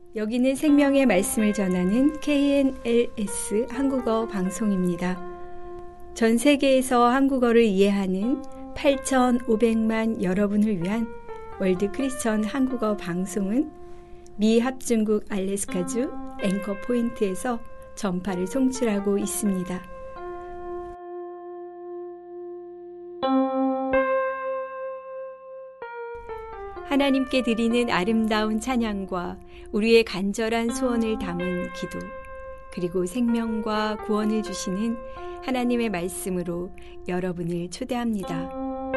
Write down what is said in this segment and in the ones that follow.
여기는 생명의 말씀을 전하는 KNLS 한국어 방송입니다. 전 세계에서 한국어를 이해하는 8,500만 여러분을 위한 월드 크리스천 한국어 방송은 미 합중국 알래스카주 앵커 포인트에서 전파를 송출하고 있습니다. 하나님께 드리는 아름다운 찬양과 우리의 간절한 소원을 담은 기도, 그리고 생명과 구원을 주시는 하나님의 말씀으로 여러분을 초대합니다.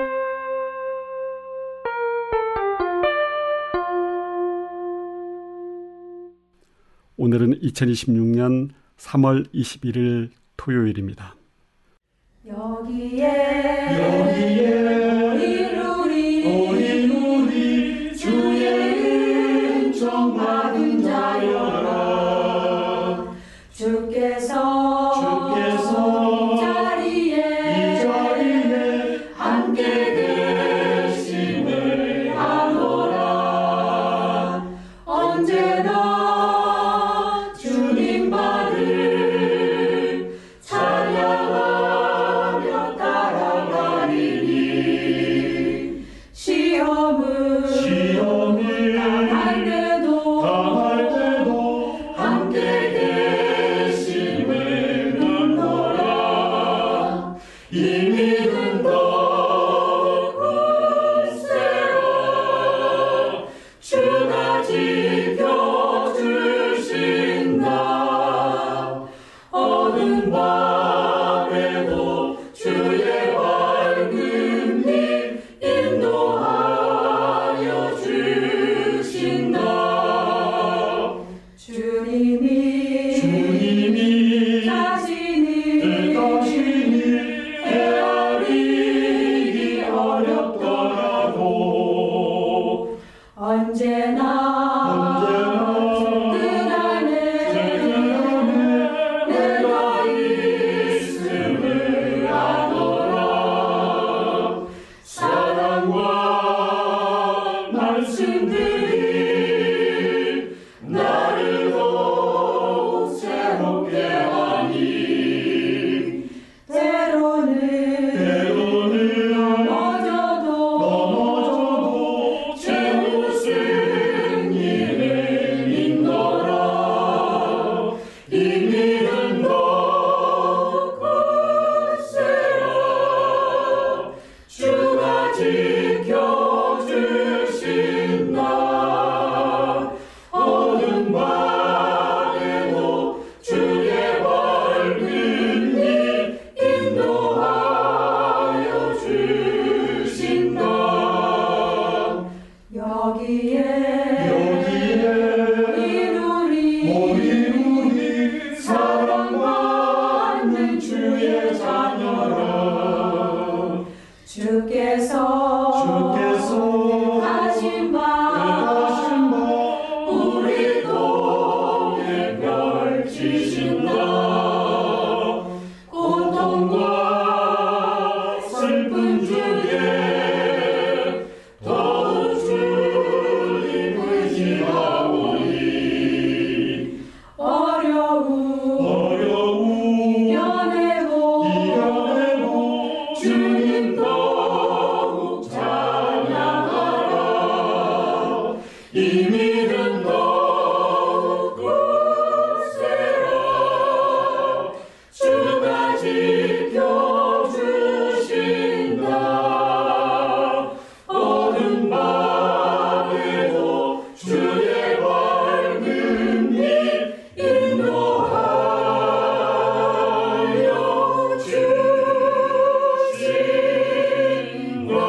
오늘은 2026년 3월 21일 토요일입니다. 여기에 우리 주의 은총 받은 자여라. 주께서 이 자리에 함께 계심을 아노라. 언제나 주님 발을 찬양하며 따라가리니. 시험을 당할 때도 함께 계심을 믿노라. 이 믿음도 굳세어 주가 지켜주신다. 어두운 밤에도 주의 밝은 빛 인도하여 주신다. 주님이 자신이 헤아리기 어렵더라도 언제나 그 안에 내가 있음을 아노라. 사랑과 말씀들이 나를 더욱 새롭게 하니. 때로는 넘어져도 제 무슨 일을 믿노라. 이 믿음도 굳세어 주가 지켜주신다. 어두운 밤에도 주의 밝은 빛 인도하여 주신다. 여기에 우리 사랑받는 주의 자녀라. 주께서 하신 바 우리 통해 펼치신다. 고통과 슬픈 중에 더욱 주님 의지하오니. 어려움 이겨내고 주님 더욱 찬양하라. 이 믿음 더욱 굳세어 주가 지켜주신다. 어두운 밤에도 주의 밝은 빛 인도하여 주신다.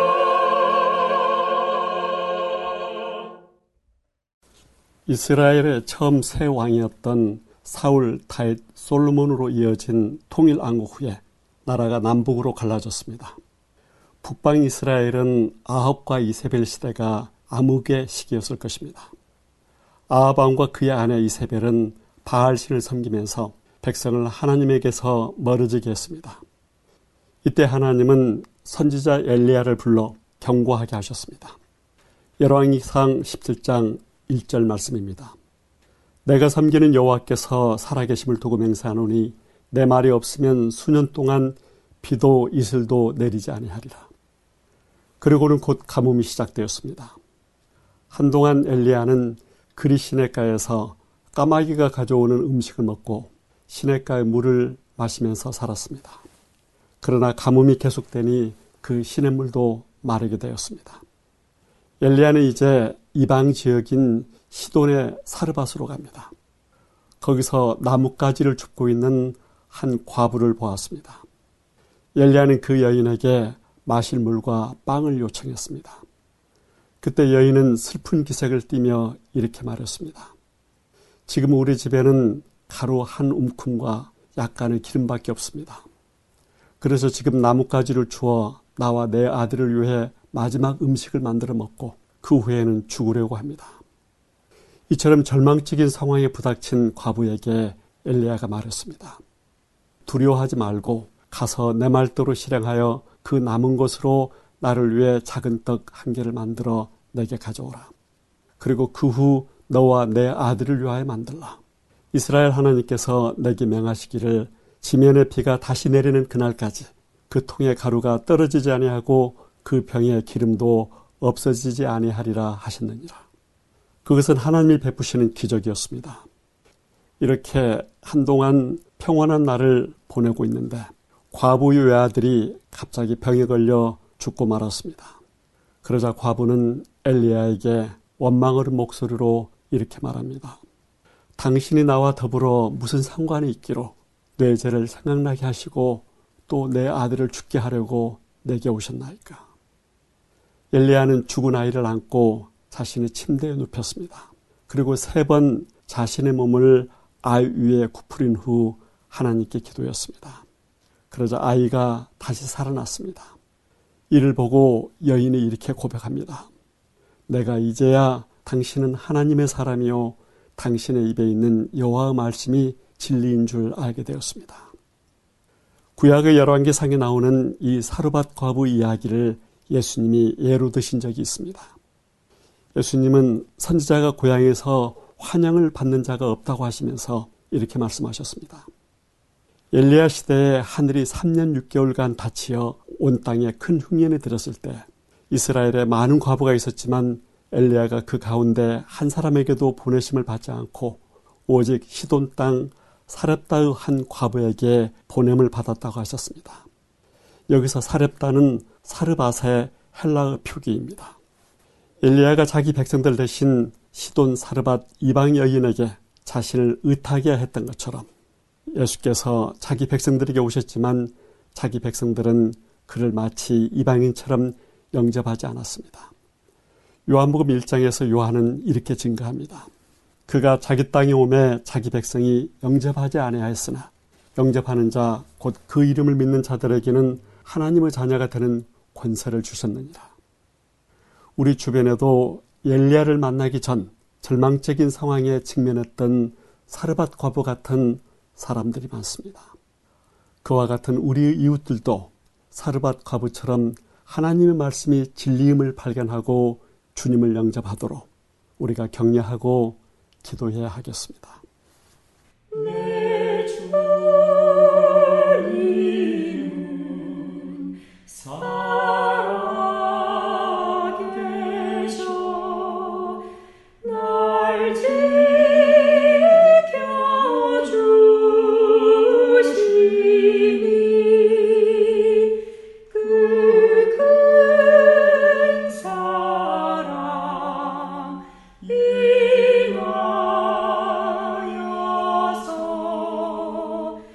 이스라엘의 처음 새 왕이었던 사울, 다윗, 솔로몬으로 이어진 통일왕국 후에 나라가 남북으로 갈라졌습니다. 북방 이스라엘은 아합과 이세벨 시대가 암흑의 시기였을 것입니다. 아합 왕과 그의 아내 이세벨은 바알신을 섬기면서 백성을 하나님에게서 멀어지게 했습니다. 이때 하나님은 선지자 엘리야를 불러 경고하게 하셨습니다. 열왕기상 17장 1절 말씀입니다. 내가 섬기는 여호와께서 살아계심을 두고 맹세하노니 내 말이 없으면 수년 동안 비도 이슬도 내리지 아니하리라. 그리고는 곧 가뭄이 시작되었습니다. 한동안 엘리야는 그리 시냇가에서 까마귀가 가져오는 음식을 먹고 시냇가의 물을 마시면서 살았습니다. 그러나 가뭄이 계속되니 그 시냇물도 마르게 되었습니다. 엘리야는 이제 이방 지역인 시돈의 사르밧으로 갑니다. 거기서 나뭇가지를 줍고 있는 한 과부를 보았습니다. 엘리야는 그 여인에게 마실 물과 빵을 요청했습니다. 그때 여인은 슬픈 기색을 띠며 이렇게 말했습니다. 지금 우리 집에는 가루 한 움큼과 약간의 기름밖에 없습니다. 그래서 지금 나뭇가지를 주어 나와 내 아들을 위해 마지막 음식을 만들어 먹고 그 후에는 죽으려고 합니다. 이처럼 절망적인 상황에 부닥친 과부에게 엘리야가 말했습니다. 두려워하지 말고 가서 내 말대로 실행하여 그 남은 것으로 나를 위해 작은 떡 한 개를 만들어 내게 가져오라. 그리고 그 후 너와 내 아들을 위하여 만들라. 이스라엘 하나님께서 내게 명하시기를 지면의 비가 다시 내리는 그날까지 그 통의 가루가 떨어지지 아니하고 그 병의 기름도 없어지지 아니하리라 하셨느니라. 그것은 하나님이 베푸시는 기적이었습니다. 이렇게 한동안 평온한 날을 보내고 있는데 과부의 외아들이 갑자기 병에 걸려 죽고 말았습니다. 그러자 과부는 엘리야에게 원망 어린 목소리로 이렇게 말합니다. 당신이 나와 더불어 무슨 상관이 있기로 내 죄를 생각나게 하시고 또 내 아들을 죽게 하려고 내게 오셨나이까. 엘리야는 죽은 아이를 안고 자신의 침대에 눕혔습니다. 그리고 3번 자신의 몸을 아이 위에 굽으린 후 하나님께 기도했습니다. 그러자 아이가 다시 살아났습니다. 이를 보고 여인이 이렇게 고백합니다. 내가 이제야 당신은 하나님의 사람이요 당신의 입에 있는 여호와의 말씀이 진리인 줄 알게 되었습니다. 구약의 열왕기상에 나오는 이 사르밧 과부 이야기를 예수님이 예로 드신 적이 있습니다. 예수님은 선지자가 고향에서 환영을 받는 자가 없다고 하시면서 이렇게 말씀하셨습니다. 엘리야 시대에 하늘이 3년 6개월간 닫히어 온 땅에 큰 흉년이 들었을 때 이스라엘에 많은 과부가 있었지만 엘리야가 그 가운데 한 사람에게도 보내심을 받지 않고 오직 시돈 땅 사렙다의 한 과부에게 보냄을 받았다고 하셨습니다. 여기서 사렙다는 사르밧의 헬라어 표기입니다. 엘리야가 자기 백성들 대신 시돈 사르밧 이방 여인에게 자신을 의탁해야 했던 것처럼 예수께서 자기 백성들에게 오셨지만 자기 백성들은 그를 마치 이방인처럼 영접하지 않았습니다. 요한복음 1장에서 요한은 이렇게 증거합니다. 그가 자기 땅에 오매 자기 백성이 영접하지 아니하였으나 영접하는 자 곧 그 이름을 믿는 자들에게는 하나님의 자녀가 되는 권세를 주셨느니라. 우리 주변에도 엘리야를 만나기 전 절망적인 상황에 직면했던 사르밧 과부 같은 사람들이 많습니다. 그와 같은 우리의 이웃들도 사르밧 과부처럼 하나님의 말씀이 진리임을 발견하고 주님을 영접하도록 우리가 격려하고 기도해야 하겠습니다. 내 주님은 살아계셔 날 지켜주시니 그 큰 사랑 인하여서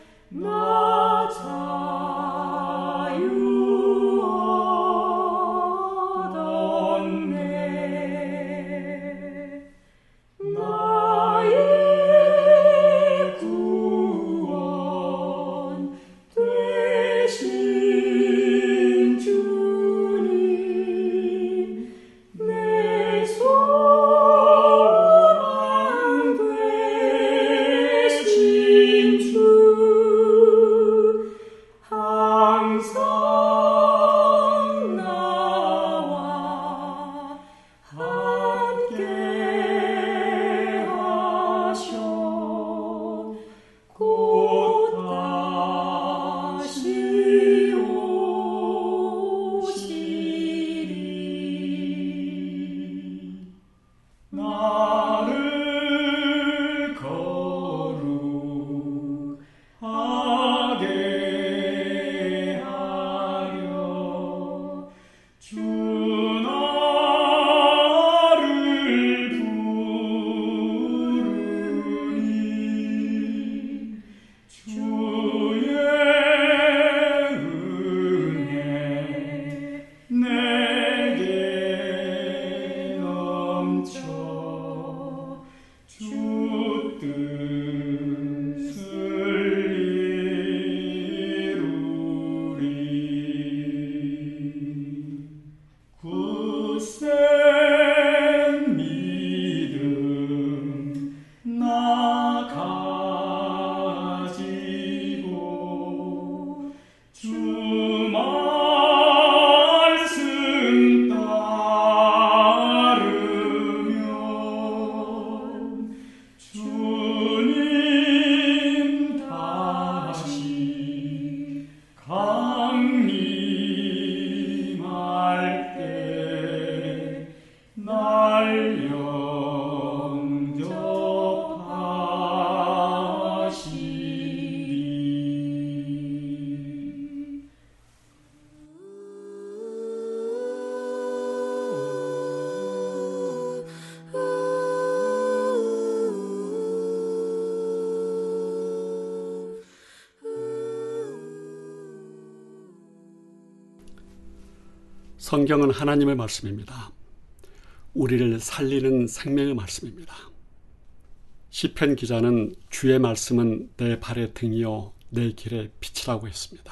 성경은 하나님의 말씀입니다. 우리를 살리는 생명의 말씀입니다. 시편 기자는 주의 말씀은 내 발의 등이요 내 길의 빛이라고 했습니다.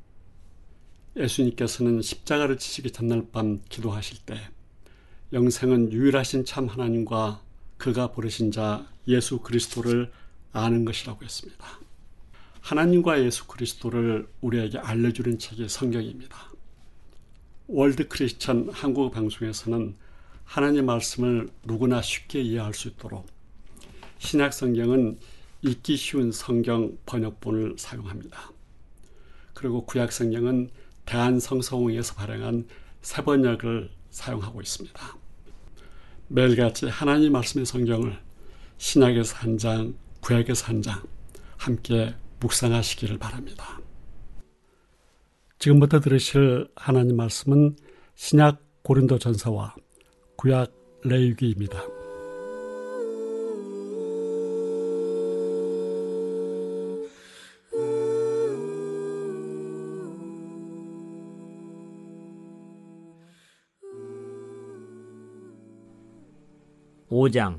예수님께서는 십자가를 지시기 전날 밤 기도하실 때 영생은 유일하신 참 하나님과 그가 부르신 자 예수 그리스도를 아는 것이라고 했습니다. 하나님과 예수 그리스도를 우리에게 알려주는 책이 성경입니다. 월드 크리스천 한국 방송에서는 하나님 말씀을 누구나 쉽게 이해할 수 있도록 신약 성경은 읽기 쉬운 성경 번역본을 사용합니다. 그리고 구약 성경은 대한성서공회에서 발행한 새 번역을 사용하고 있습니다. 매일같이 하나님 말씀의 성경을 신약에서 한 장, 구약에서 한 장 함께 묵상하시기를 바랍니다. 지금부터 들으실 하나님 말씀은 신약 고린도전서와 구약 레위기입니다. (5장)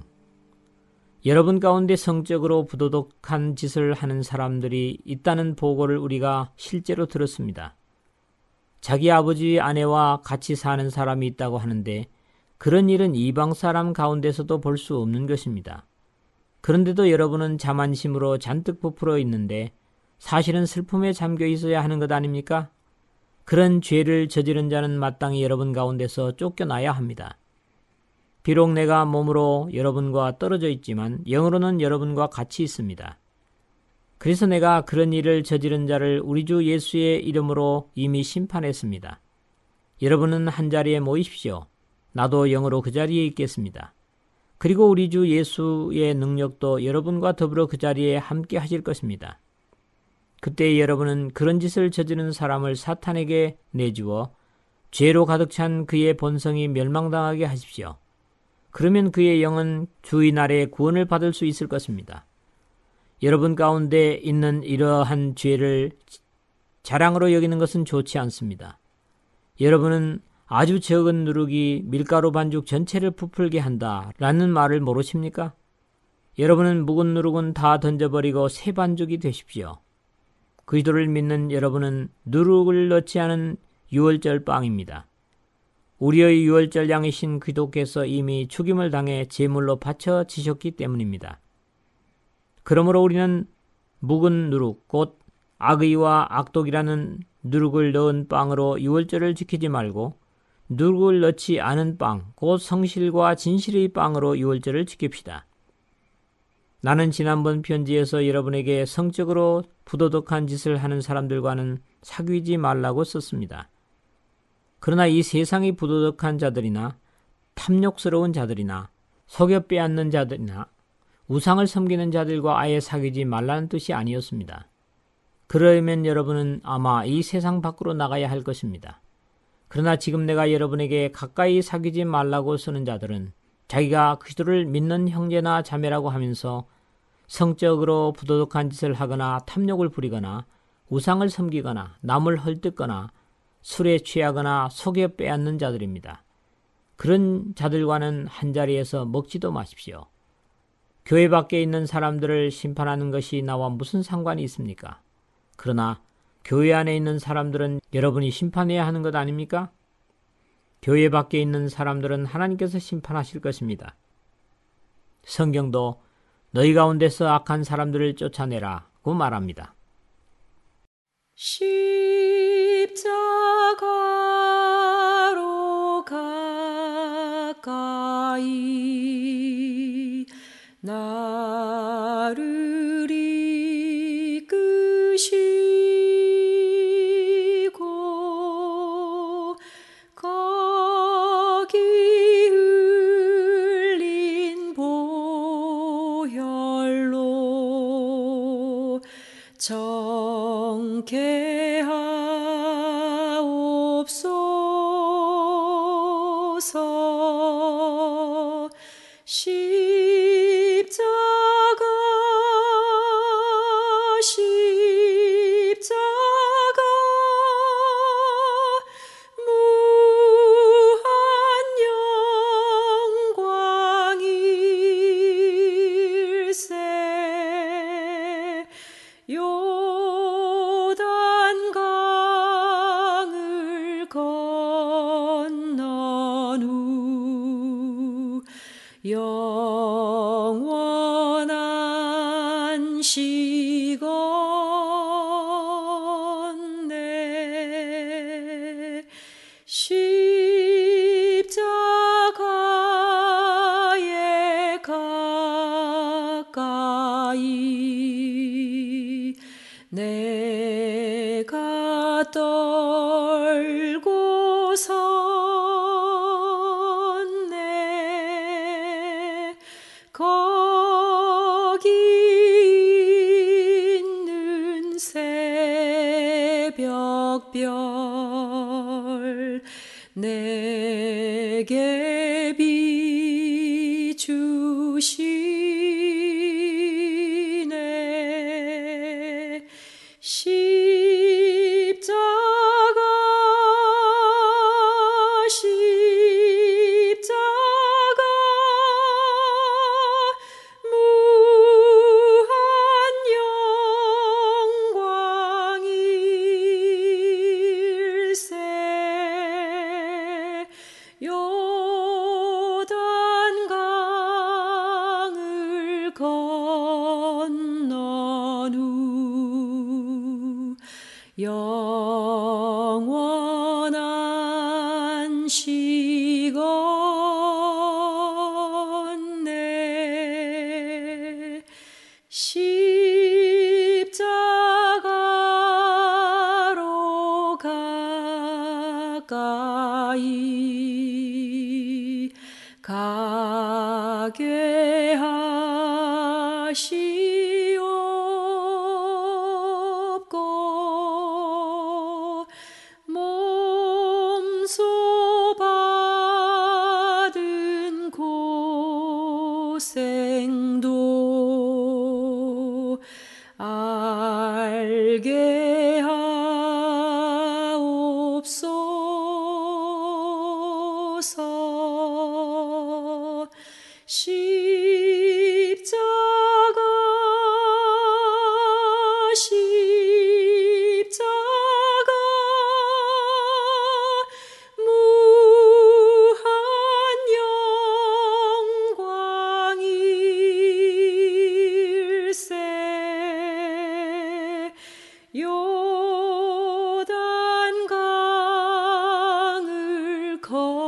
여러분 가운데 성적으로 부도덕한 짓을 하는 사람들이 있다는 보고를 우리가 실제로 들었습니다. 자기 아버지 아내와 같이 사는 사람이 있다고 하는데 그런 일은 이방 사람 가운데서도 볼 수 없는 것입니다. 그런데도 여러분은 자만심으로 잔뜩 부풀어 있는데 사실은 슬픔에 잠겨 있어야 하는 것 아닙니까? 그런 죄를 저지른 자는 마땅히 여러분 가운데서 쫓겨나야 합니다. 비록 내가 몸으로 여러분과 떨어져 있지만 영으로는 여러분과 같이 있습니다. 그래서 내가 그런 일을 저지른 자를 우리 주 예수의 이름으로 이미 심판했습니다. 여러분은 한자리에 모이십시오. 나도 영으로 그 자리에 있겠습니다. 그리고 우리 주 예수의 능력도 여러분과 더불어 그 자리에 함께 하실 것입니다. 그때 여러분은 그런 짓을 저지른 사람을 사탄에게 내주어 죄로 가득 찬 그의 본성이 멸망당하게 하십시오. 그러면 그의 영은 주의 날에 구원을 받을 수 있을 것입니다. 여러분 가운데 있는 이러한 죄를 자랑으로 여기는 것은 좋지 않습니다. 여러분은 아주 적은 누룩이 밀가루 반죽 전체를 부풀게 한다라는 말을 모르십니까? 여러분은 묵은 누룩은 다 던져버리고 새 반죽이 되십시오. 그리스도를 믿는 여러분은 누룩을 넣지 않은 유월절 빵입니다. 우리의 유월절 양이신 그리스도께서 이미 죽임을 당해 제물로 바쳐지셨기 때문입니다. 그러므로 우리는 묵은 누룩, 곧 악의와 악독이라는 누룩을 넣은 빵으로 유월절을 지키지 말고 누룩을 넣지 않은 빵, 곧 성실과 진실의 빵으로 유월절을 지킵시다. 나는 지난번 편지에서 여러분에게 성적으로 부도덕한 짓을 하는 사람들과는 사귀지 말라고 썼습니다. 그러나 이 세상이 부도덕한 자들이나 탐욕스러운 자들이나 속여 빼앗는 자들이나 우상을 섬기는 자들과 아예 사귀지 말라는 뜻이 아니었습니다. 그러면 여러분은 아마 이 세상 밖으로 나가야 할 것입니다. 그러나 지금 내가 여러분에게 가까이 사귀지 말라고 쓰는 자들은 자기가 그리스도를 믿는 형제나 자매라고 하면서 성적으로 부도덕한 짓을 하거나 탐욕을 부리거나 우상을 섬기거나 남을 헐뜯거나 술에 취하거나 속여 빼앗는 자들입니다. 그런 자들과는 한자리에서 먹지도 마십시오. 교회 밖에 있는 사람들을 심판하는 것이 나와 무슨 상관이 있습니까? 그러나 교회 안에 있는 사람들은 여러분이 심판해야 하는 것 아닙니까? 교회 밖에 있는 사람들은 하나님께서 심판하실 것입니다. 성경도 너희 가운데서 악한 사람들을 쫓아내라고 말합니다. 십자가로 가까이 나를 이끄시고 거기 흘린 보혈로 정케하옵소서. 십자가 내가 떨고섰네 거기 있는 새벽별 내게 비추시네 십자가 무한 영광일세 요단 강을 건넌 후 영원한 시건네 십자가로 가까이 가게 하시옵고 몸소 받은 고생도 알게 하옵소서 십자가 무한 영광일세 요단 강을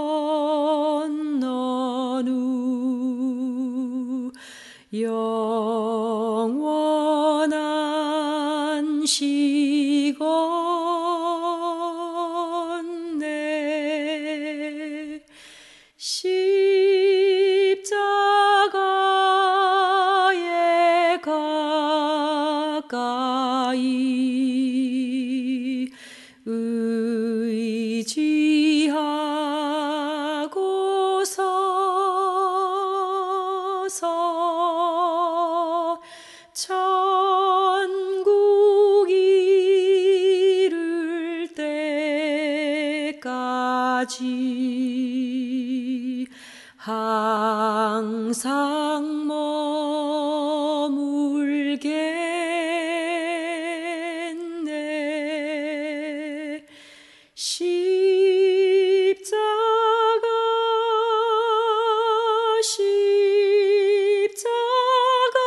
건넌 후 영원한 시건네 십자가에 가까이 의지하고 서서 천국 이를 때까지 항상 머물겠네 십자가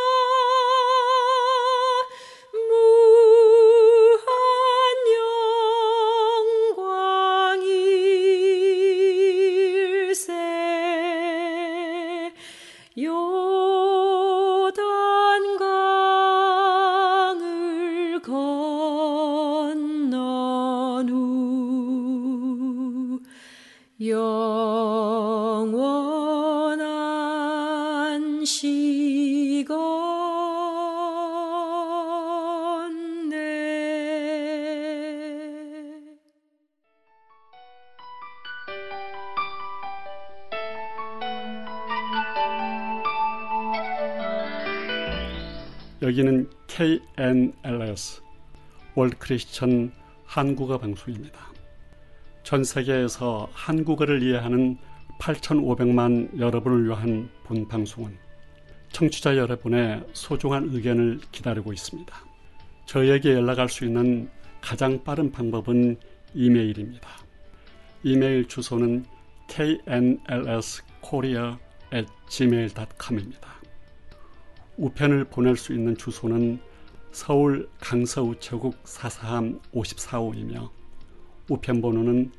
무한 영광일세 요단 강을 건넌 후 영원한 시건네 여기는 KNLS 월드 크리스천 한국어 방송입니다. 전 세계에서 한국어를 이해하는 8,500만 여러분을 위한 본 방송은 청취자 여러분의 소중한 의견을 기다리고 있습니다. 저희에게 연락할 수 있는 가장 빠른 방법은 이메일입니다. 이메일 주소는 knlskorea@gmail.com입니다. 우편을 보낼 수 있는 주소는 서울 강서우체국 443-5455이며 우편번호는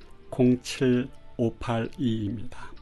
07582입니다.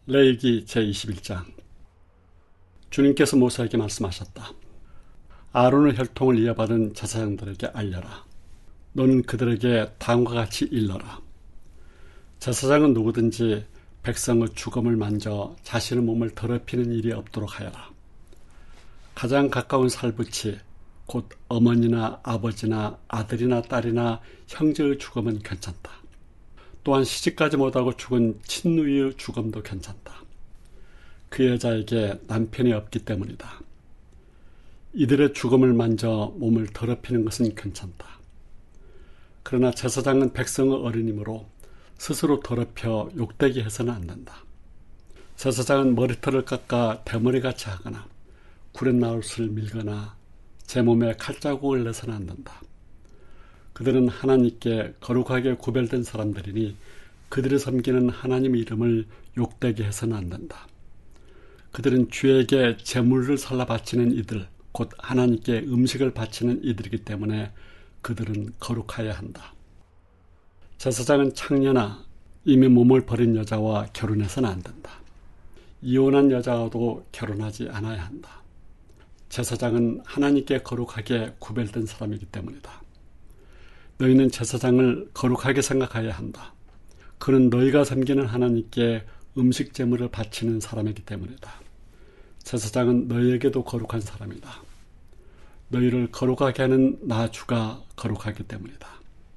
레위기 제21장. 주님께서 모세에게 말씀하셨다. 아론의 혈통을 이어받은 제사장들에게 알려라. 너는 그들에게 다음과 같이 일러라. 제사장은 누구든지 백성의 주검을 만져 자신의 몸을 더럽히는 일이 없도록 하여라. 가장 가까운 살붙이 곧 어머니나 아버지나 아들이나 딸이나 형제의 주검은 괜찮다. 또한 시집가지 못하고 죽은 친누이의 주검도 괜찮다. 그 여자에게 남편이 없기 때문이다. 이들의 주검을 만져 몸을 더럽히는 것은 괜찮다. 그러나 제사장은 백성의 어른이므로 스스로 더럽혀 욕되게 해서는 안 된다. 제사장은 머리털을 깎아 대머리같이 하거나 구렛나룻을 밀거나 제 몸에 칼자국을 내서는 안 된다. 그들은 하나님께 거룩하게 구별된 사람들이니 그들이 섬기는 하나님의 이름을 욕되게 해서는 안 된다. 그들은 주에게 제물을 살라 바치는 이들, 곧 하나님께 음식을 바치는 이들이기 때문에 그들은 거룩하여야 한다. 제사장은 창녀나 이미 몸을 버린 여자와 결혼해서는 안 된다. 이혼한 여자와도 결혼하지 않아야 한다. 제사장은 하나님께 거룩하게 구별된 사람이기 때문이다. 너희는 제사장을 거룩하게 생각해야 한다. 그는 너희가 섬기는 하나님께 음식 제물을 바치는 사람이기 때문이다. 제사장은 너희에게도 거룩한 사람이다. 너희를 거룩하게 하는 나 주가 거룩하기 때문이다.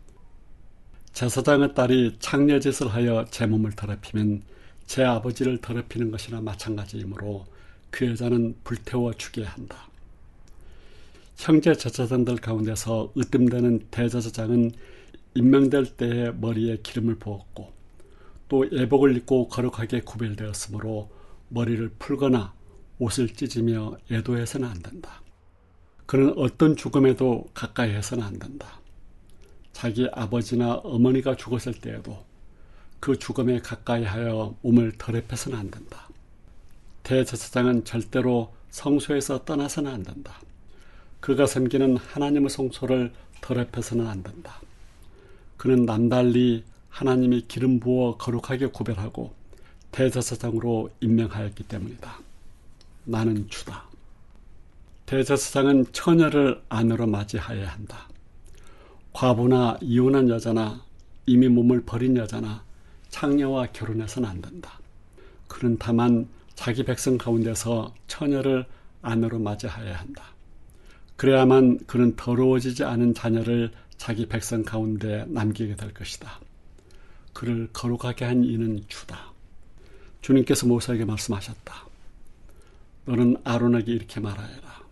제사장의 딸이 창녀짓을 하여 제 몸을 더럽히면 제 아버지를 더럽히는 것이나 마찬가지이므로 그 여자는 불태워 죽여야 한다. 형제 제사장들 가운데서 으뜸되는 대제사장은 임명될 때에 머리에 기름을 부었고 또 예복을 입고 거룩하게 구별되었으므로 머리를 풀거나 옷을 찢으며 애도해서는 안 된다. 그는 어떤 죽음에도 가까이 해서는 안 된다. 자기 아버지나 어머니가 죽었을 때에도 그 죽음에 가까이 하여 몸을 더럽혀서는 안 된다. 대제사장은 절대로 성소에서 떠나서는 안 된다. 그가 섬기는 하나님의 성소를 더럽혀서는 안 된다. 그는 남달리 하나님이 기름 부어 거룩하게 구별하고 대제사장으로 임명하였기 때문이다. 나는 주다. 대제사장은 처녀를 아내로 맞이하여야 한다. 과부나 이혼한 여자나 이미 몸을 버린 여자나 창녀와 결혼해서는 안 된다. 그는 다만 자기 백성 가운데서 처녀를 아내로 맞이하여야 한다. 그래야만 그는 더러워지지 않은 자녀를 자기 백성 가운데 남기게 될 것이다. 그를 거룩하게 한 이는 주다. 주님께서 모세에게 말씀하셨다. 너는 아론에게 이렇게 말하여라.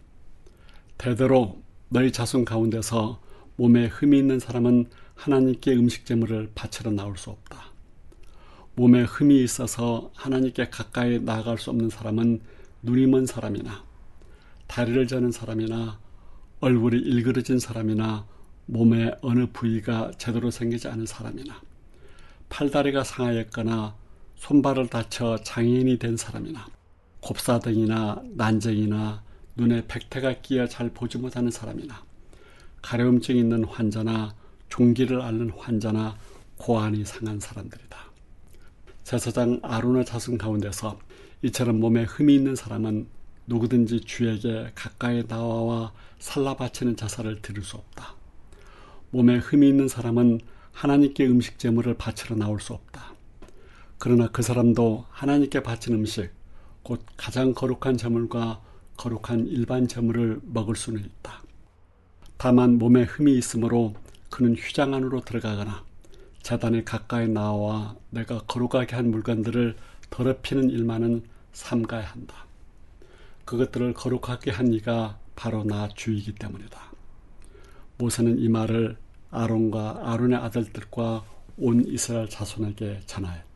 대대로 너희 자손 가운데서 몸에 흠이 있는 사람은 하나님께 음식 제물을 바치러 나올 수 없다. 몸에 흠이 있어서 하나님께 가까이 나아갈 수 없는 사람은 눈이 먼 사람이나 다리를 저는 사람이나 얼굴이 일그러진 사람이나 몸의 어느 부위가 제대로 생기지 않은 사람이나 팔다리가 상하였거나 손발을 다쳐 장애인이 된 사람이나 곱사등이나 난쟁이나 눈에 백태가 끼어 잘 보지 못하는 사람이나 가려움증 있는 환자나 종기를 앓는 환자나 고안이 상한 사람들이다. 제사장 아론의 자손 가운데서 이처럼 몸에 흠이 있는 사람은 누구든지 주에게 가까이 나와 살라 바치는 제사를 드릴 수 없다. 몸에 흠이 있는 사람은 하나님께 음식 제물을 바치러 나올 수 없다. 그러나 그 사람도 하나님께 바친 음식, 곧 가장 거룩한 제물과 거룩한 일반 제물을 먹을 수는 있다. 다만 몸에 흠이 있으므로 그는 휘장 안으로 들어가거나 제단에 가까이 나와 내가 거룩하게 한 물건들을 더럽히는 일만은 삼가야 한다. 그것들을 거룩하게 한 이가 바로 나 주이기 때문이다. 모세는 이 말을 아론과 아론의 아들들과 온 이스라엘 자손에게 전하였다.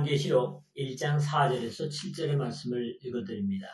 요한계시록 1장 4절에서 7절의 말씀을 읽어드립니다.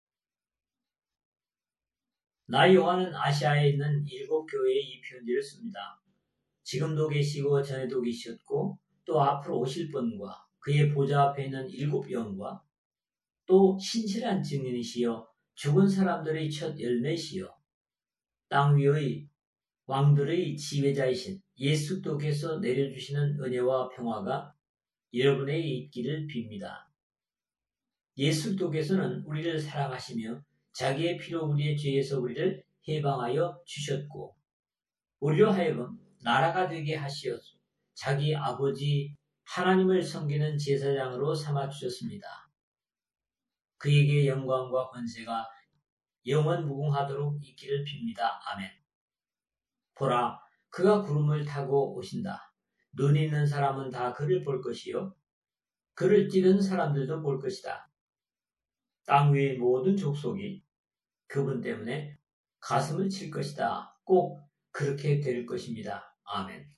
나 요한은 아시아에 있는 7 교회에 이 편지를 씁니다. 지금도 계시고 전에도 계셨고 또 앞으로 오실 분과 그의 보좌 앞에 있는 7 영과 또 신실한 증인이시여 죽은 사람들의 첫 열매시여 땅 위의 왕들의 지배자이신 예수 그리스도께서 내려주시는 은혜와 평화가 여러분에게 있기를 빕니다. 예수 그리스도께서는 우리를 사랑하시며 자기의 피로 우리의 죄에서 우리를 해방하여 주셨고 우리로 하여금 나라가 되게 하시어 자기 아버지 하나님을 섬기는 제사장으로 삼아 주셨습니다. 그에게 영광과 권세가 영원 무궁하도록 있기를 빕니다. 아멘. 보라, 그가 구름을 타고 오신다. 눈이 있는 사람은 다 그를 볼 것이요 그를 찌르는 사람들도 볼 것이다. 땅 위의 모든 족속이 그분 때문에 가슴을 칠 것이다. 꼭 그렇게 될 것입니다. 아멘.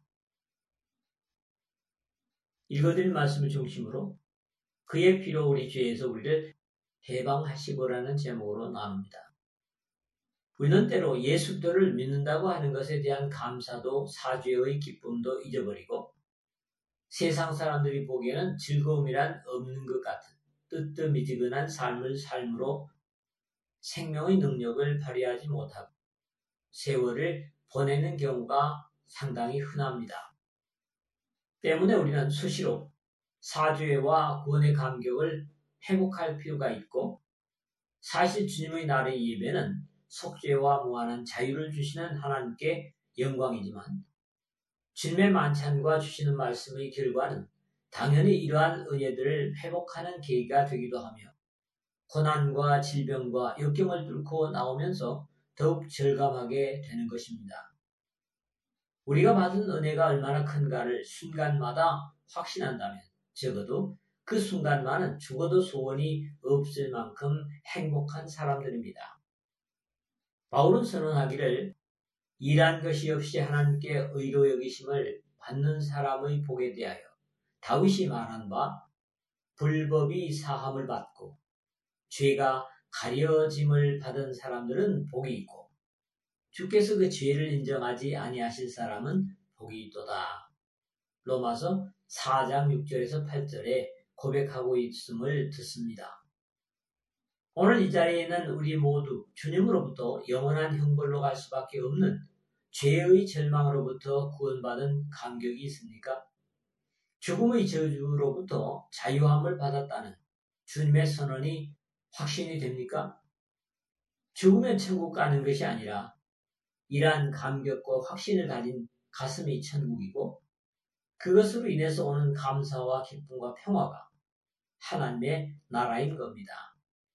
읽어드린 말씀을 중심으로 그의 피로 우리 죄에서 우리를 해방하시고라는 제목으로 나눕니다. 우리는 때로 예수들을 믿는다고 하는 것에 대한 감사도 사죄의 기쁨도 잊어버리고 세상 사람들이 보기에는 즐거움이란 없는 것 같은 뜨뜻미지근한 삶을 삶으로 생명의 능력을 발휘하지 못하고 세월을 보내는 경우가 상당히 흔합니다. 때문에 우리는 수시로 사죄와 구원의 감격을 회복할 필요가 있고 사실 주님의 날의 예배는 속죄와 무한한 자유를 주시는 하나님께 영광이지만 주님의 만찬과 주시는 말씀의 결과는 당연히 이러한 은혜들을 회복하는 계기가 되기도 하며 고난과 질병과 역경을 뚫고 나오면서 더욱 절감하게 되는 것입니다. 우리가 받은 은혜가 얼마나 큰가를 순간마다 확신한다면 적어도 그 순간만은 죽어도 소원이 없을 만큼 행복한 사람들입니다. 바울은 선언하기를 일한 것이 없이 하나님께 의로 여기심을 받는 사람의 복에 대하여 다윗이 말한 바 불법이 사함을 받고 죄가 가려짐을 받은 사람들은 복이 있고 주께서 그 죄를 인정하지 아니하실 사람은 복이 있도다. 로마서 4장 6절에서 8절에 고백하고 있음을 듣습니다. 오늘 이 자리에 있는 우리 모두 주님으로부터 영원한 형벌로 갈 수밖에 없는 죄의 절망으로부터 구원받은 감격이 있습니까? 죽음의 저주로부터 자유함을 받았다는 주님의 선언이 확신이 됩니까? 죽으면 천국 가는 것이 아니라 이러한 감격과 확신을 가진 가슴이 천국이고 그것으로 인해서 오는 감사와 기쁨과 평화가 하나님의 나라인 겁니다.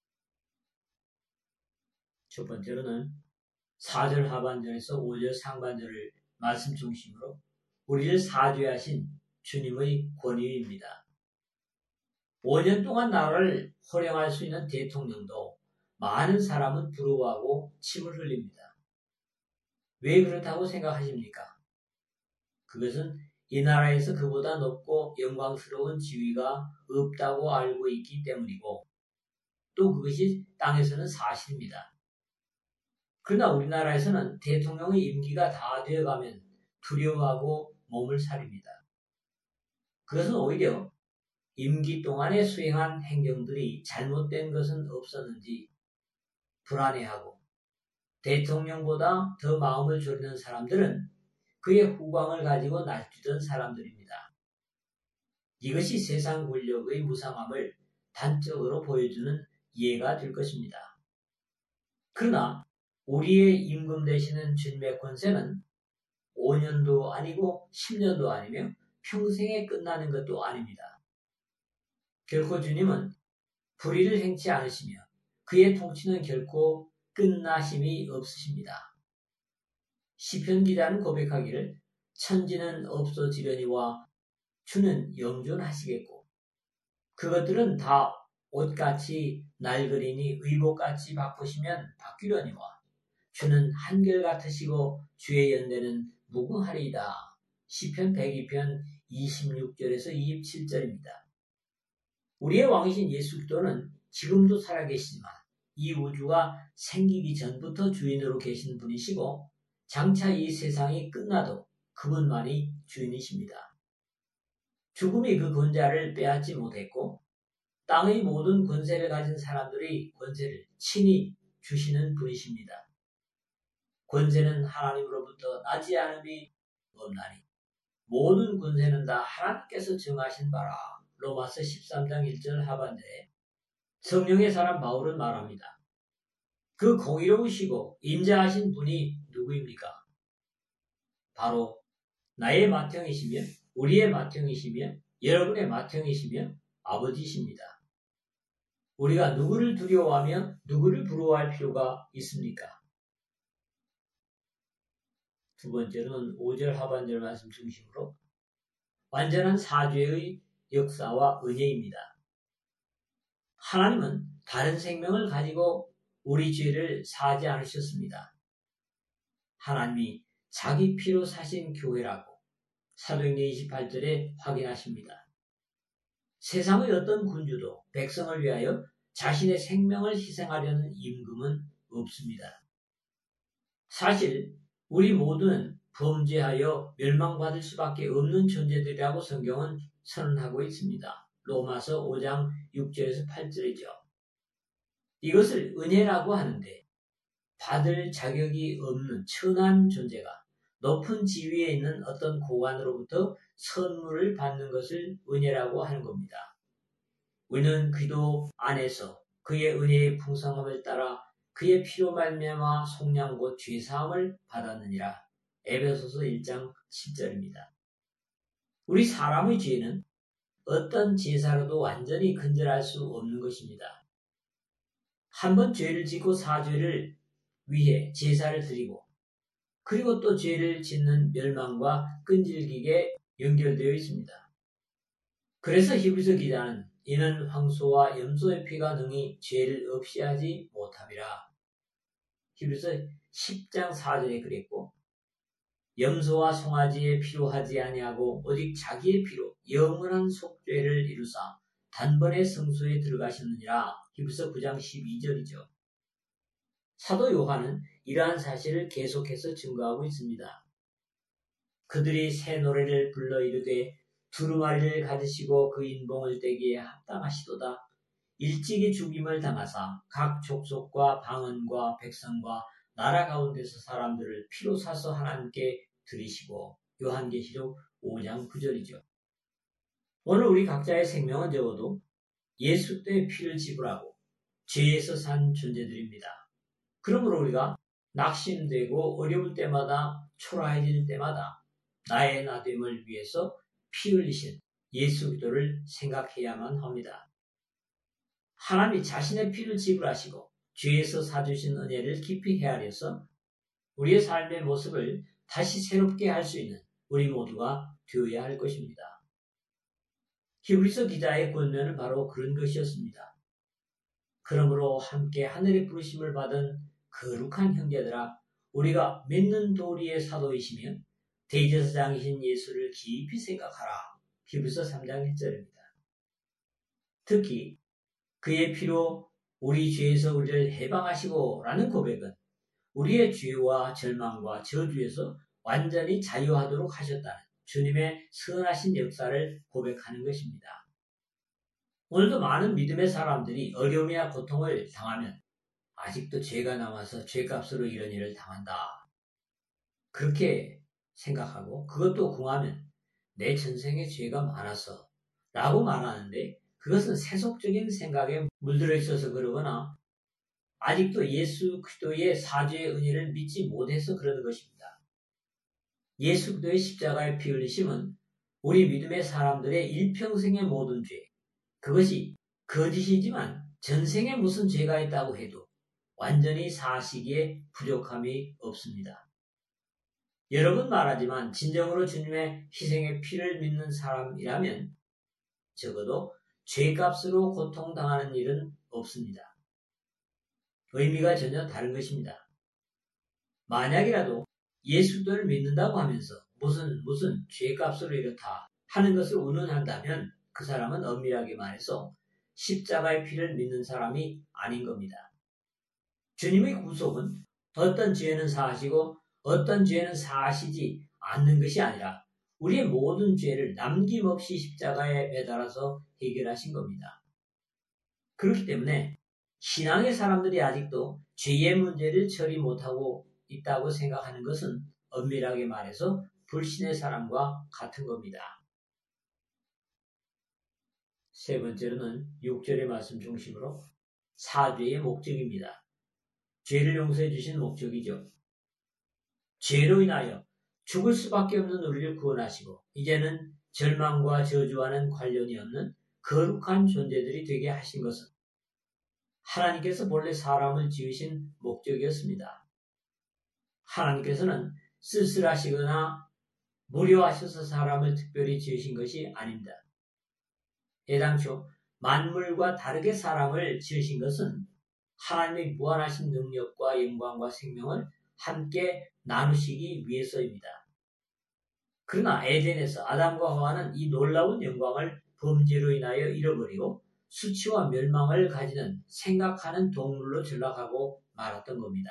첫 번째로는 4절 하반절에서 5절 상반절을 말씀 중심으로 우리를 사죄하신 주님의 권위입니다. 5년 동안 나라를 호령할 수 있는 대통령도 많은 사람은 부러워하고 침을 흘립니다. 왜 그렇다고 생각하십니까? 그것은 이 나라에서 그보다 높고 영광스러운 지위가 없다고 알고 있기 때문이고 또 그것이 땅에서는 사실입니다. 그러나 우리나라에서는 대통령의 임기가 다 되어가면 두려워하고 몸을 사립니다. 그것은 오히려 임기 동안에 수행한 행정들이 잘못된 것은 없었는지 불안해하고 대통령보다 더 마음을 졸이는 사람들은 그의 후광을 가지고 날뛰던 사람들입니다. 이것이 세상 권력의 무상함을 단적으로 보여주는 예가 될 것입니다. 그러나 우리의 임금 되시는 주님의 권세는 5년도 아니고 10년도 아니며 평생에 끝나는 것도 아닙니다. 결코 주님은 불의를 행치 않으시며 그의 통치는 결코 끝나심이 없으십니다. 시편 기자는 고백하기를 천지는 없어지려니와 주는 영존하시겠고 그것들은 다 옷같이 낡으리니 의복같이 바꾸시면 바뀌려니와 주는 한결같으시고 주의 연대는 무궁하리이다. 시편 102편 26절에서 27절입니다. 우리의 왕이신 예수 그리스도는 지금도 살아계시지만 이 우주가 생기기 전부터 주인으로 계신 분이시고 장차 이 세상이 끝나도 그분만이 주인이십니다. 죽음이 그 권자를 빼앗지 못했고 땅의 모든 권세를 가진 사람들이 권세를 친히 주시는 분이십니다. 권세는 하나님으로부터 나지 않음이 없나니 모든 권세는 다 하나님께서 정하신 바라. 로마서 13장 1절 하반절에 성령의 사람 바울은 말합니다. 그 공의로우시고 인자하신 분이 누구입니까? 바로 나의 맏형이시며 우리의 맏형이시며 여러분의 맏형이시며 아버지십니다. 우리가 누구를 두려워하며 누구를 부러워할 필요가 있습니까? 두 번째는 5절 하반절 말씀 중심으로 완전한 사죄의 역사와 은혜입니다. 하나님은 다른 생명을 가지고 우리 죄를 사하지 않으셨습니다. 하나님이 자기 피로 사신 교회라고 사도행전 28절에 확인하십니다. 세상의 어떤 군주도 백성을 위하여 자신의 생명을 희생하려는 임금은 없습니다. 사실 우리 모두는 범죄하여 멸망받을 수밖에 없는 존재들이라고 성경은 선언하고 있습니다. 로마서 5장 6절에서 8절이죠. 이것을 은혜라고 하는데 받을 자격이 없는 천한 존재가 높은 지위에 있는 어떤 고관으로부터 선물을 받는 것을 은혜라고 하는 겁니다. 우리는 그리스도 안에서 그의 은혜의 풍성함을 따라 그의 피로 말미암아 속량 곧 죄사함을 받았느니라. 에베소서 1장 10절입니다. 우리 사람의 죄는 어떤 제사로도 완전히 근절할 수 없는 것입니다. 한번 죄를 짓고 사죄를 위해 제사를 드리고 그리고 또 죄를 짓는 멸망과 끈질기게 연결되어 있습니다. 그래서 히브리서 기자는 이는 황소와 염소의 피가 능히 죄를 없이 하지 못함이라. 히브리서 10장 4절에 그랬고 염소와 송아지의 피로 하지 아니하고 오직 자기의 피로 영원한 속죄를 이루사 단번에 성소에 들어가셨느니라. 히브리서 9장 12절이죠. 사도 요한은 이러한 사실을 계속해서 증거하고 있습니다. 그들이 새 노래를 불러 이르되 두루마리를 가지시고 그 인봉을 떼기에 합당하시도다. 일찍이 죽임을 당하사 각 족속과 방언과 백성과 나라 가운데서 사람들을 피로 사서 하나님께 드리시고. 요한계시록 5장 9절이죠. 오늘 우리 각자의 생명은 적어도 예수 그리스도의 피를 지불하고 죄에서 산 존재들입니다. 그러므로 우리가 낙심되고 어려울 때마다 초라해질 때마다 나의 나됨을 위해서 피 흘리신 예수 그리스도를 생각해야만 합니다. 하나님이 자신의 피를 지불하시고 죄에서 사주신 은혜를 깊이 헤아려서 우리의 삶의 모습을 다시 새롭게 할 수 있는 우리 모두가 되어야 할 것입니다. 히브리서 기자의 권면은 바로 그런 것이었습니다. 그러므로 함께 하늘의 부르심을 받은 거룩한 형제들아, 우리가 믿는 도리의 사도이시며 대제사장이신 예수를 깊이 생각하라. 히브리서 3장 1절입니다. 특히 그의 피로 우리 죄에서 우리를 해방하시고 라는 고백은 우리의 죄와 절망과 저주에서 완전히 자유하도록 하셨다는 주님의 선하신 역사를 고백하는 것입니다. 오늘도 많은 믿음의 사람들이 어려움이나 고통을 당하면 아직도 죄가 남아서 죄값으로 이런 일을 당한다. 그렇게 생각하고 그것도 궁하면 내 전생에 죄가 많아서 라고 말하는데 그것은 세속적인 생각에 물들어 있어서 그러거나 아직도 예수 그리스도의 사죄의 은혜를 믿지 못해서 그러는 것입니다. 예수 그리스도의 십자가의 피 흘리심은 우리 믿음의 사람들의 일평생의 모든 죄, 그것이 거짓이지만 전생에 무슨 죄가 있다고 해도 완전히 사하시기에 부족함이 없습니다. 여러 번 말하지만 진정으로 주님의 희생의 피를 믿는 사람이라면 적어도 죄값으로 고통당하는 일은 없습니다. 의미가 전혀 다른 것입니다. 만약이라도 예수를 믿는다고 하면서 무슨 죄값으로 이렇다 하는 것을 운운한다면 그 사람은 엄밀하게 말해서 십자가의 피를 믿는 사람이 아닌 겁니다. 주님의 구속은 어떤 죄는 사하시고 어떤 죄는 사하시지 않는 것이 아니라 우리의 모든 죄를 남김없이 십자가에 매달아서 해결하신 겁니다. 그렇기 때문에 신앙의 사람들이 아직도 죄의 문제를 처리 못하고 있다고 생각하는 것은 엄밀하게 말해서 불신의 사람과 같은 겁니다. 세 번째로는 6절의 말씀 중심으로 사죄의 목적입니다. 죄를 용서해 주신 목적이죠. 죄로 인하여 죽을 수밖에 없는 우리를 구원하시고 이제는 절망과 저주와는 관련이 없는 거룩한 존재들이 되게 하신 것은 하나님께서 본래 사람을 지으신 목적이었습니다. 하나님께서는 쓸쓸하시거나 무료하셔서 사람을 특별히 지으신 것이 아닙니다. 애당초 만물과 다르게 사람을 지으신 것은 하나님의 무한하신 능력과 영광과 생명을 함께 나누시기 위해서입니다. 그러나 에덴에서 아담과 하와는 이 놀라운 영광을 범죄로 인하여 잃어버리고 수치와 멸망을 가지는 생각하는 동물로 전락하고 말았던 겁니다.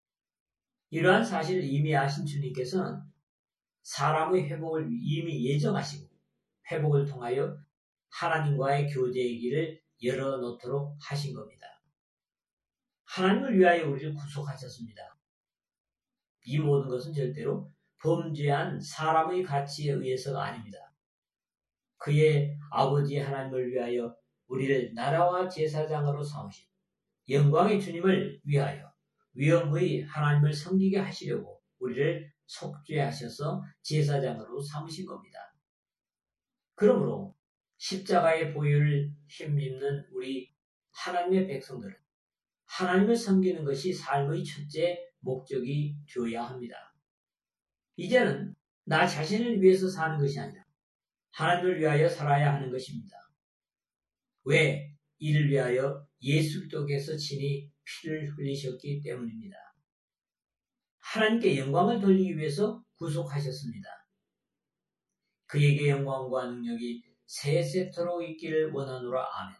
이러한 사실을 이미 아신 주님께서는 사람의 회복을 이미 예정하시고 회복을 통하여 하나님과의 교제의 길을 열어놓도록 하신 겁니다. 하나님을 위하여 우리를 구속하셨습니다. 이 모든 것은 절대로 범죄한 사람의 가치에 의해서가 아닙니다. 그의 아버지 하나님을 위하여 우리를 나라와 제사장으로 삼으신 영광의 주님을 위하여 위엄의 하나님을 섬기게 하시려고 우리를 속죄하셔서 제사장으로 삼으신 겁니다. 그러므로 십자가의 보혈을 힘입는 우리 하나님의 백성들은 하나님을 섬기는 것이 삶의 첫째 목적이 되어야 합니다. 이제는 나 자신을 위해서 사는 것이 아니라 하나님을 위하여 살아야 하는 것입니다. 왜? 이를 위하여 예수 그리스도께서 친히 피를 흘리셨기 때문입니다. 하나님께 영광을 돌리기 위해서 구속하셨습니다. 그에게 영광과 능력이 세세토록 있기를 원하노라. 아멘.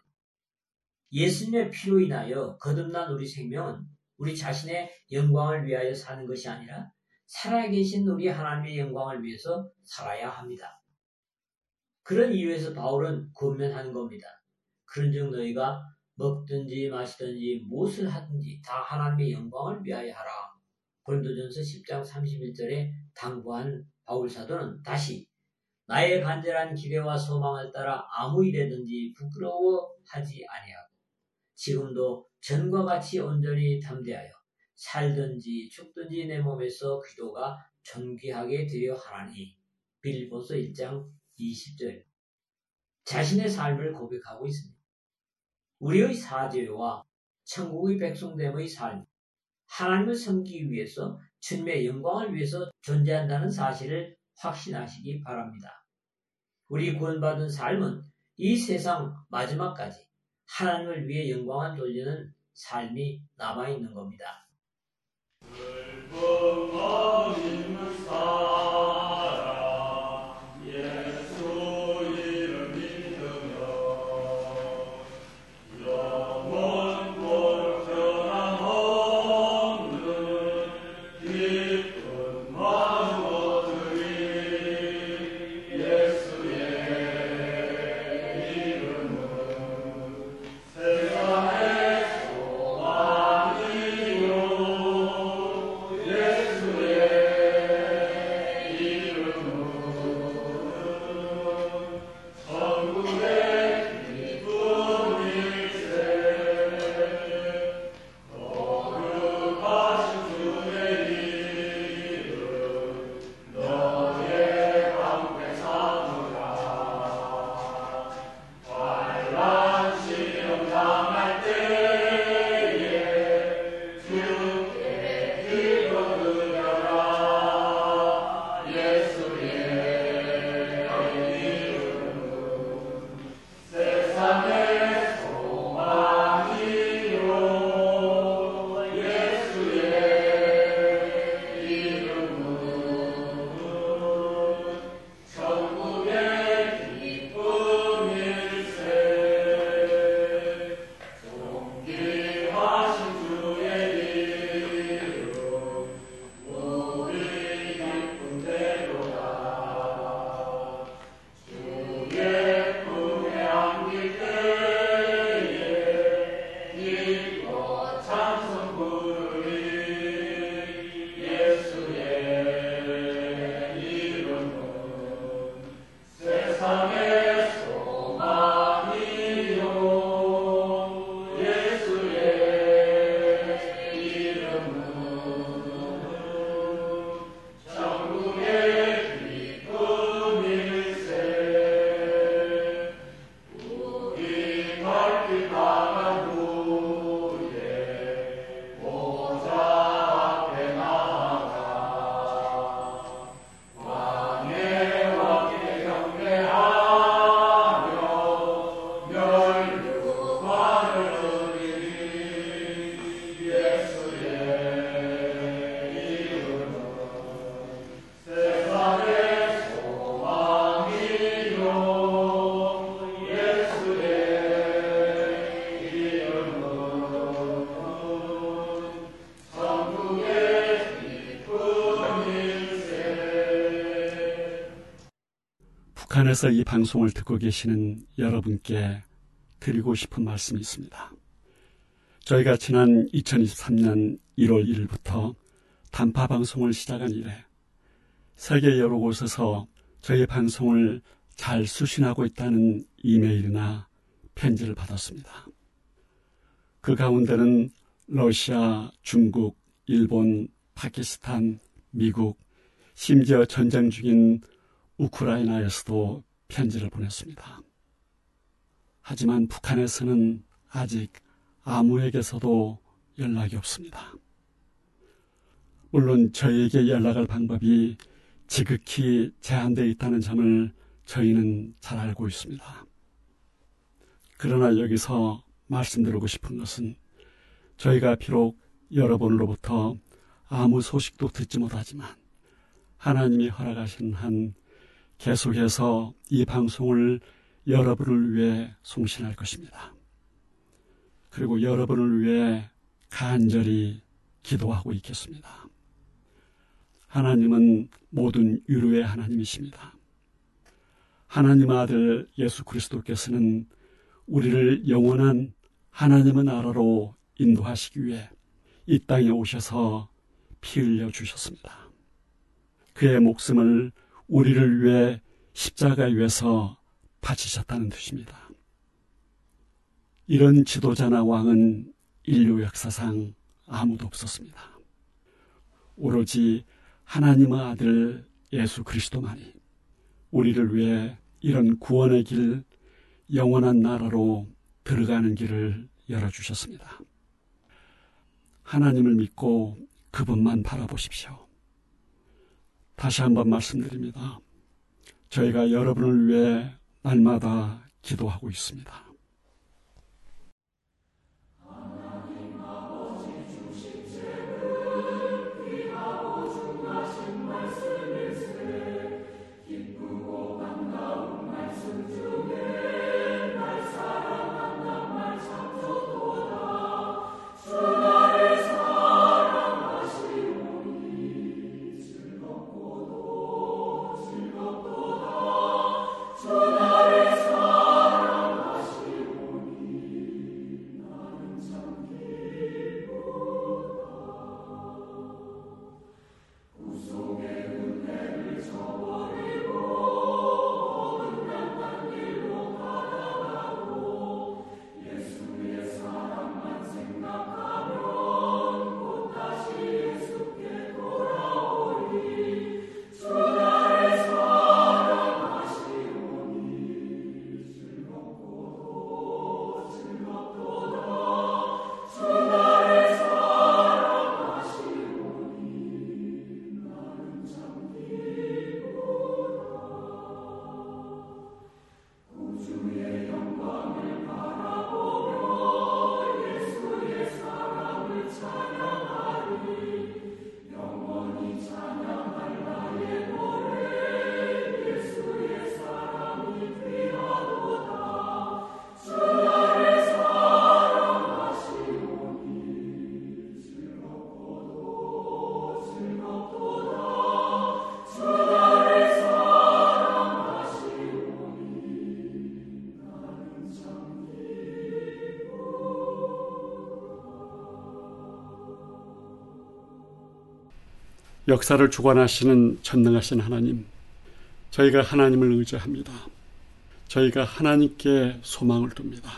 예수님의 피로 인하여 거듭난 우리 생명은 우리 자신의 영광을 위하여 사는 것이 아니라 살아계신 우리 하나님의 영광을 위해서 살아야 합니다. 그런 이유에서 바울은 권면하는 겁니다. 그런즉 너희가 먹든지 마시든지 무엇을 하든지 다 하나님의 영광을 위하여 하라. 고린도전서 10장 31절에 당부한 바울 사도는 다시 나의 간절한 기대와 소망을 따라 아무 일에든지 부끄러워하지 아니하고 지금도 전과 같이 온전히 담대하여 살든지 죽든지 내 몸에서 기도가 존귀하게 되려 하나니. 빌립보서 1장 20절. 자신의 삶을 고백하고 있습니다. 우리의 사죄와 천국의 백성됨의 삶, 하나님을 섬기기 위해서 주님의 영광을 위해서 존재한다는 사실을 확신하시기 바랍니다. 우리 구원받은 삶은 이 세상 마지막까지 하나님을 위해 영광을 돌리는 삶이 남아있는 겁니다. 북한에서 이 방송을 듣고 계시는 여러분께 드리고 싶은 말씀이 있습니다. 저희가 지난 2023년 1월 1일부터 단파 방송을 시작한 이래 세계 여러 곳에서 저희 방송을 잘 수신하고 있다는 이메일이나 편지를 받았습니다. 그 가운데는 러시아, 중국, 일본, 파키스탄, 미국, 심지어 전쟁 중인 우크라이나에서도 편지를 보냈습니다. 하지만 북한에서는 아직 아무에게서도 연락이 없습니다. 물론 저희에게 연락할 방법이 지극히 제한되어 있다는 점을 저희는 잘 알고 있습니다. 그러나 여기서 말씀드리고 싶은 것은 저희가 비록 여러분으로부터 아무 소식도 듣지 못하지만 하나님이 허락하신 한 계속해서 이 방송을 여러분을 위해 송신할 것입니다. 그리고 여러분을 위해 간절히 기도하고 있겠습니다. 하나님은 모든 위로의 하나님이십니다. 하나님의 아들 예수 그리스도께서는 우리를 영원한 하나님의 나라로 인도하시기 위해 이 땅에 오셔서 피 흘려 주셨습니다. 그의 목숨을 우리를 위해 십자가 위에서 바치셨다는 뜻입니다. 이런 지도자나 왕은 인류 역사상 아무도 없었습니다. 오로지 하나님의 아들 예수 그리스도만이 우리를 위해 이런 구원의 길, 영원한 나라로 들어가는 길을 열어주셨습니다. 하나님을 믿고 그분만 바라보십시오. 다시 한번 말씀드립니다. 저희가 여러분을 위해 날마다 기도하고 있습니다. 역사를 주관하시는 전능하신 하나님, 저희가 하나님을 의지합니다. 저희가 하나님께 소망을 둡니다.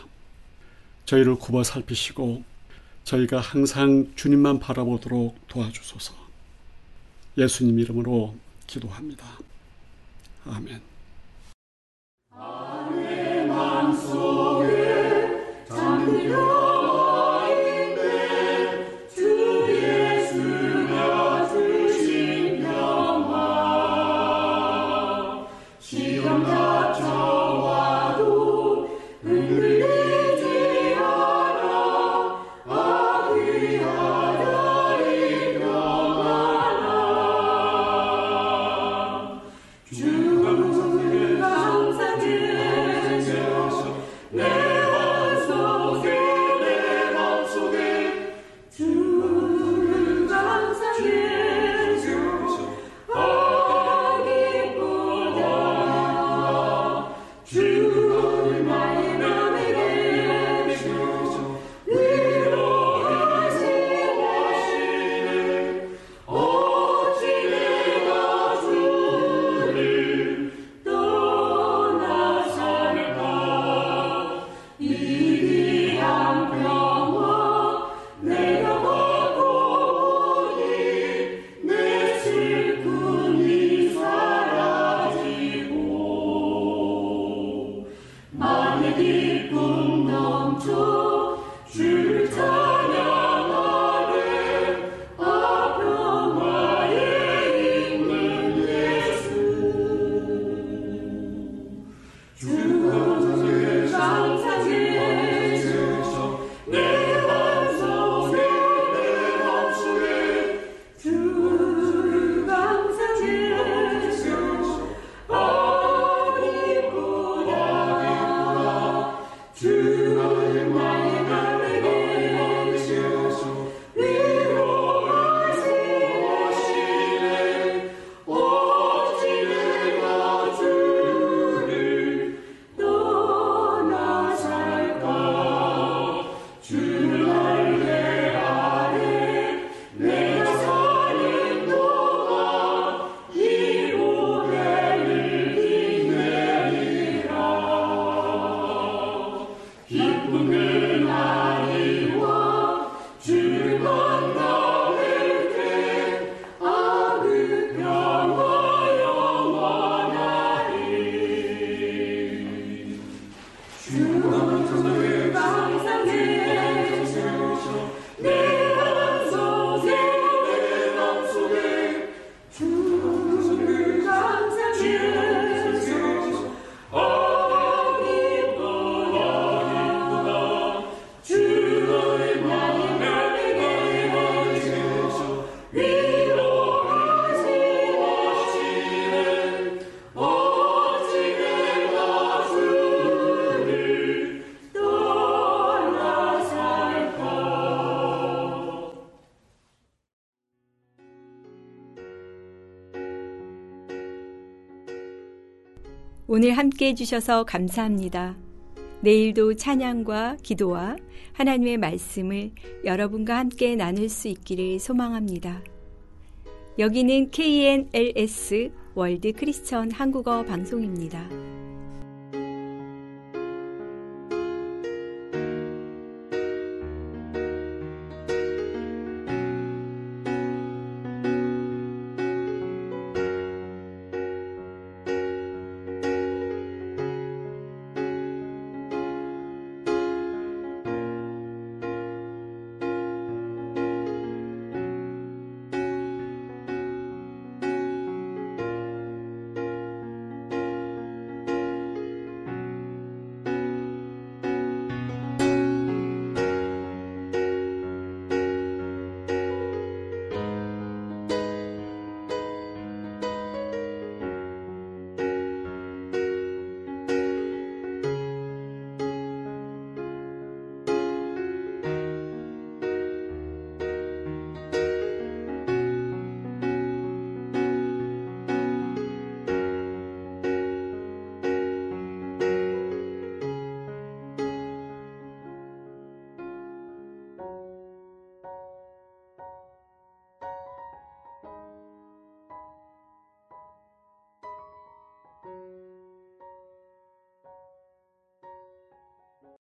저희를 굽어 살피시고 저희가 항상 주님만 바라보도록 도와주소서. 예수님 이름으로 기도합니다. 아멘. 내 맘속에 잠들어 주 오늘 함께 해주셔서 감사합니다. 내일도 찬양과 기도와 하나님의 말씀을 여러분과 함께 나눌 수 있기를 소망합니다. 여기는 KNLS 월드 크리스천 한국어 방송입니다.